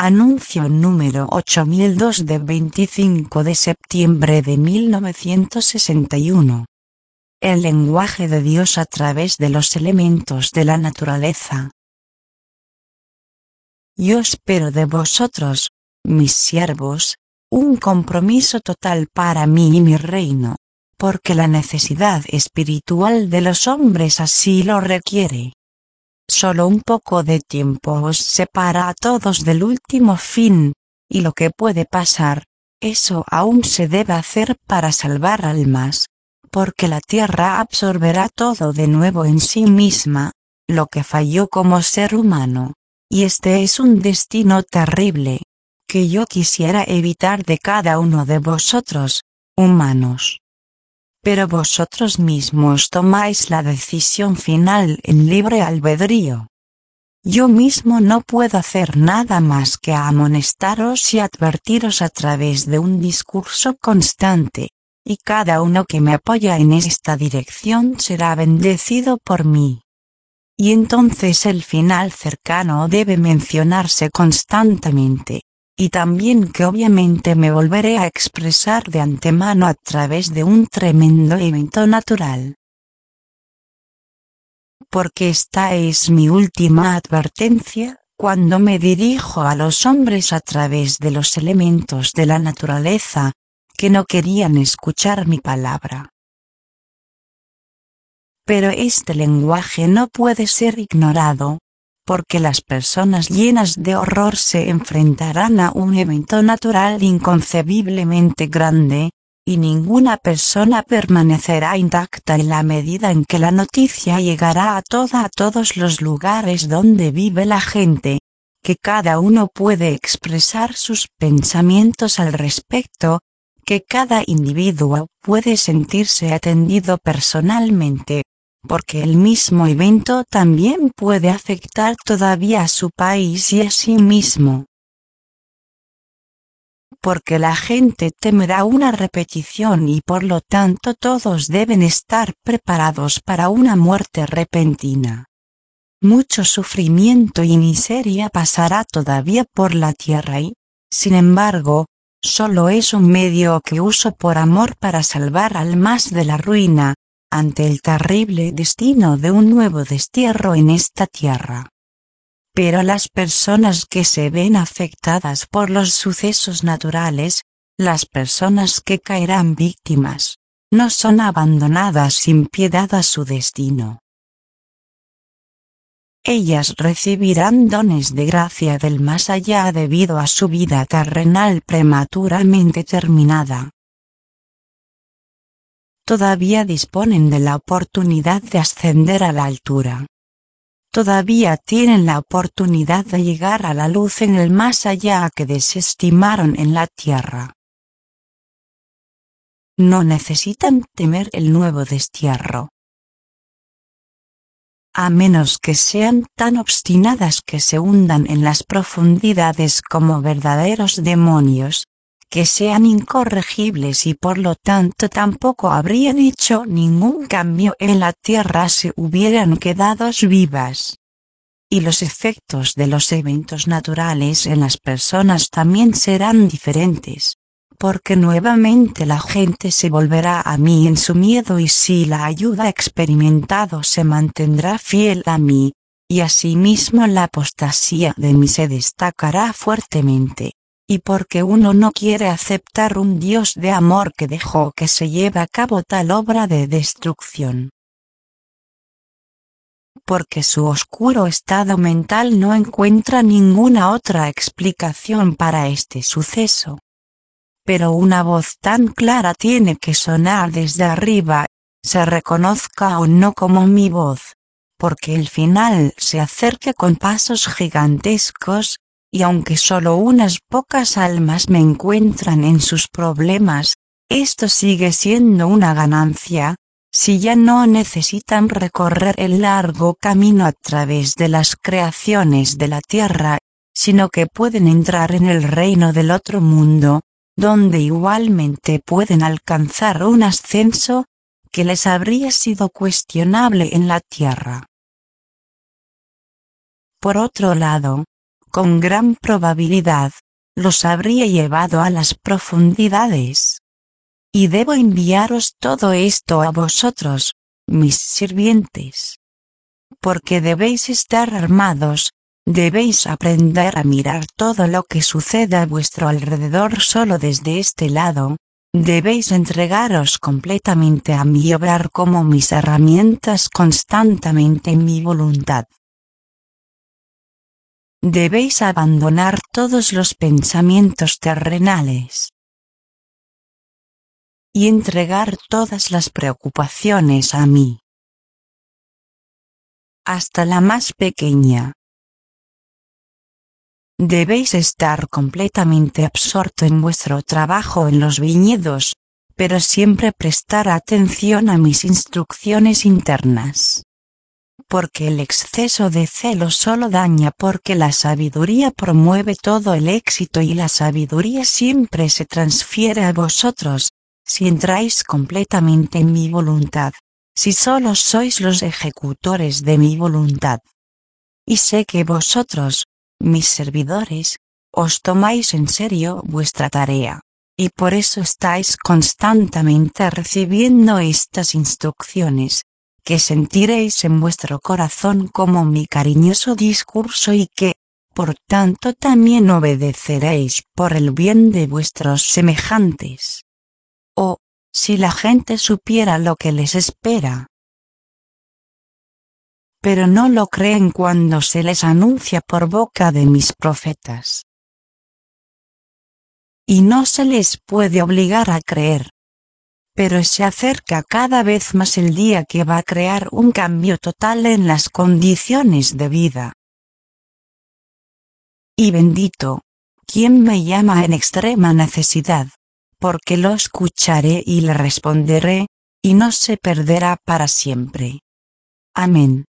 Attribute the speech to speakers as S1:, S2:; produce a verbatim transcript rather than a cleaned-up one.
S1: Anuncio número ocho mil dos de veinticinco de septiembre de mil novecientos sesenta y uno. El lenguaje de Dios a través de los elementos de la naturaleza. Yo espero de vosotros, mis siervos, un compromiso total para mí y mi reino, porque la necesidad espiritual de los hombres así lo requiere. Solo un poco de tiempo os separa a todos del último fin, y lo que puede pasar, eso aún se debe hacer para salvar almas, porque la tierra absorberá todo de nuevo en sí misma, lo que falló como ser humano, y este es un destino terrible, que yo quisiera evitar de cada uno de vosotros, humanos. Pero vosotros mismos tomáis la decisión final en libre albedrío. Yo mismo no puedo hacer nada más que amonestaros y advertiros a través de un discurso constante, y cada uno que me apoya en esta dirección será bendecido por mí. Y entonces el final cercano debe mencionarse constantemente. Y también que obviamente me volveré a expresar de antemano a través de un tremendo evento natural. Porque esta es mi última advertencia, cuando me dirijo a los hombres a través de los elementos de la naturaleza, que no querían escuchar mi palabra. Pero este lenguaje no puede ser ignorado, porque las personas llenas de horror se enfrentarán a un evento natural inconcebiblemente grande, y ninguna persona permanecerá intacta en la medida en que la noticia llegará a toda a todos los lugares donde vive la gente, que cada uno puede expresar sus pensamientos al respecto, que cada individuo puede sentirse atendido personalmente, porque el mismo evento también puede afectar todavía a su país y a sí mismo. Porque la gente temerá una repetición y por lo tanto todos deben estar preparados para una muerte repentina. Mucho sufrimiento y miseria pasará todavía por la tierra y, sin embargo, solo es un medio que uso por amor para salvar almas de la ruina, ante el terrible destino de un nuevo destierro en esta tierra. Pero las personas que se ven afectadas por los sucesos naturales, las personas que caerán víctimas, no son abandonadas sin piedad a su destino. Ellas recibirán dones de gracia del más allá debido a su vida terrenal prematuramente terminada. Todavía disponen de la oportunidad de ascender a la altura. Todavía tienen la oportunidad de llegar a la luz en el más allá que desestimaron en la tierra. No necesitan temer el nuevo destierro. A menos que sean tan obstinadas que se hundan en las profundidades como verdaderos demonios, que sean incorregibles y por lo tanto tampoco habrían hecho ningún cambio en la tierra si hubieran quedado vivas. Y los efectos de los eventos naturales en las personas también serán diferentes, porque nuevamente la gente se volverá a mí en su miedo y si la ayuda experimentado se mantendrá fiel a mí, y asimismo la apostasía de mí se destacará fuertemente. Y porque uno no quiere aceptar un Dios de amor que dejó que se lleve a cabo tal obra de destrucción. Porque su oscuro estado mental no encuentra ninguna otra explicación para este suceso. Pero una voz tan clara tiene que sonar desde arriba, se reconozca o no como mi voz, porque el final se acerca con pasos gigantescos, y aunque solo unas pocas almas me encuentran en sus problemas, esto sigue siendo una ganancia, si ya no necesitan recorrer el largo camino a través de las creaciones de la tierra, sino que pueden entrar en el reino del otro mundo, donde igualmente pueden alcanzar un ascenso, que les habría sido cuestionable en la tierra. Por otro lado, con gran probabilidad, los habría llevado a las profundidades. Y debo enviaros todo esto a vosotros, mis sirvientes. Porque debéis estar armados, debéis aprender a mirar todo lo que sucede a vuestro alrededor solo desde este lado, debéis entregaros completamente a mí y obrar como mis herramientas constantemente en mi voluntad. Debéis abandonar todos los pensamientos terrenales y entregar todas las preocupaciones a mí, hasta la más pequeña. Debéis estar completamente absorto en vuestro trabajo en los viñedos, pero siempre prestar atención a mis instrucciones internas. Porque el exceso de celo solo daña, porque la sabiduría promueve todo el éxito y la sabiduría siempre se transfiere a vosotros, si entráis completamente en mi voluntad, si solo sois los ejecutores de mi voluntad. Y sé que vosotros, mis servidores, os tomáis en serio vuestra tarea, y por eso estáis constantemente recibiendo estas instrucciones, que sentiréis en vuestro corazón como mi cariñoso discurso y que, por tanto, también obedeceréis por el bien de vuestros semejantes. Oh, si la gente supiera lo que les espera. Pero no lo creen cuando se les anuncia por boca de mis profetas. Y no se les puede obligar a creer. Pero se acerca cada vez más el día que va a crear un cambio total en las condiciones de vida. Y bendito, quien me llama en extrema necesidad, porque lo escucharé y le responderé, y no se perderá para siempre. Amén.